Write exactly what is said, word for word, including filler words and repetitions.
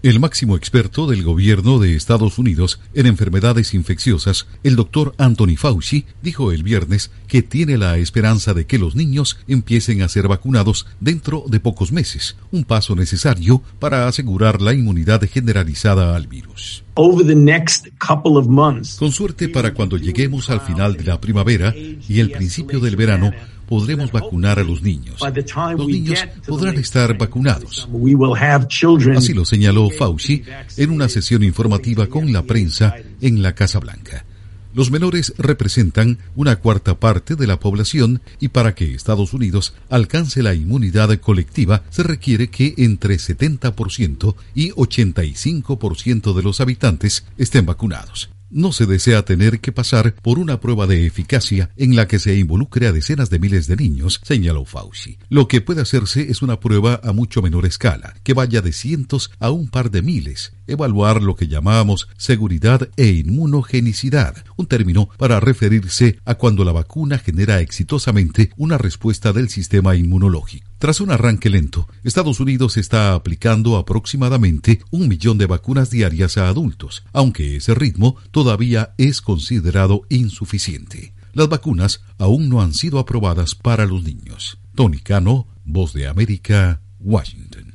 El máximo experto del gobierno de Estados Unidos en enfermedades infecciosas, el doctor Anthony Fauci, dijo el viernes que tiene la esperanza de que los niños empiecen a ser vacunados dentro de pocos meses, un paso necesario para asegurar la inmunidad generalizada al virus. Over the next couple of months, Con suerte, para cuando lleguemos al final de la primavera y el principio del verano, podremos vacunar a los niños. Los niños podrán estar vacunados. Así lo señaló Fauci en una sesión informativa con la prensa en la Casa Blanca. Los menores representan una cuarta parte de la población y para que Estados Unidos alcance la inmunidad colectiva se requiere que entre setenta por ciento y ochenta y cinco por ciento de los habitantes estén vacunados. No se desea tener que pasar por una prueba de eficacia en la que se involucre a decenas de miles de niños, señaló Fauci. Lo que puede hacerse es una prueba a mucho menor escala, que vaya de cientos a un par de miles. Evaluar lo que llamamos seguridad e inmunogenicidad, un término para referirse a cuando la vacuna genera exitosamente una respuesta del sistema inmunológico. Tras un arranque lento, Estados Unidos está aplicando aproximadamente un millón de vacunas diarias a adultos, aunque ese ritmo todavía es considerado insuficiente. Las vacunas aún no han sido aprobadas para los niños. Tony Cano, Voz de América, Washington.